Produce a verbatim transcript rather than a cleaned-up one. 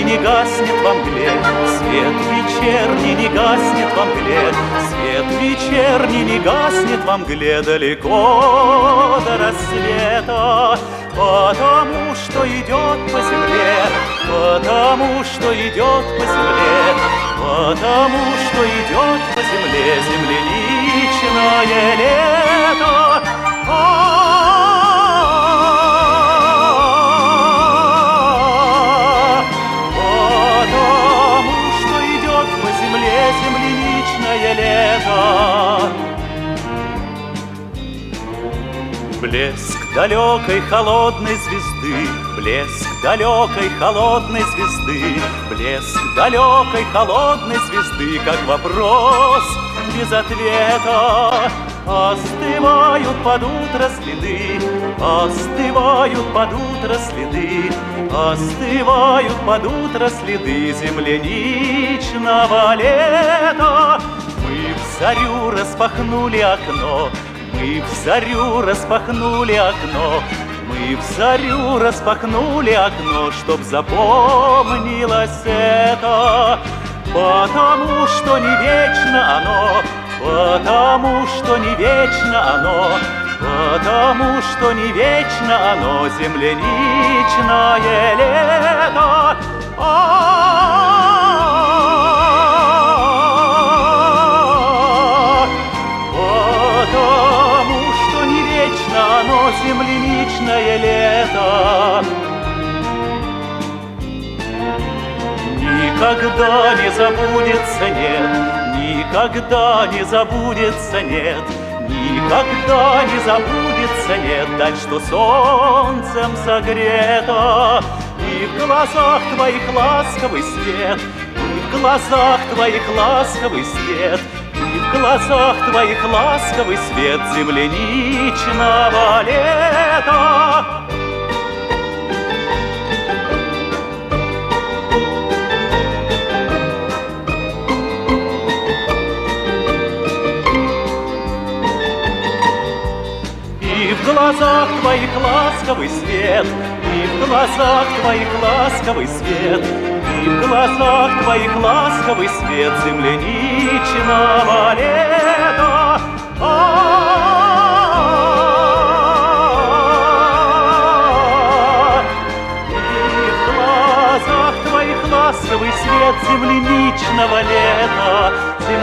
не гаснет во мгле, свет вечерний не гаснет во мгле, свет вечерний не гаснет во мгле далеко до рассвета, потому что идет по земле, потому что идет по земле, потому что идет по земле земляничное лето. Земляничное лето. Блеск далекой холодной звезды, блеск далекой холодной звезды, блеск далекой холодной звезды, как вопрос без ответа. Остывают под утро следы, остывают под утро следы, остывают под утро следы земляничного лета. Мы в зарю распахнули окно, мы в зарю распахнули окно, мы в зарю распахнули окно, чтоб запомнилось это, потому что не вечно оно, потому что не вечно оно, потому что не вечно оно, земляничное лето. Потому что не вечно оно, земляничное лето. Никогда не забудется, нет, никогда не забудется, нет, никогда не забудется, нет, даль, что солнцем согрета. И в глазах твоих ласковый свет, и в глазах твоих ласковый свет, и в глазах твоих ласковый свет земляничного лета. И в глазах твоих ласковый свет, и в глазах твоих ласковый свет, и в глазах твоих ласковый свет земляничного лета. И в глазах твоих ласковый свет земляничного лета.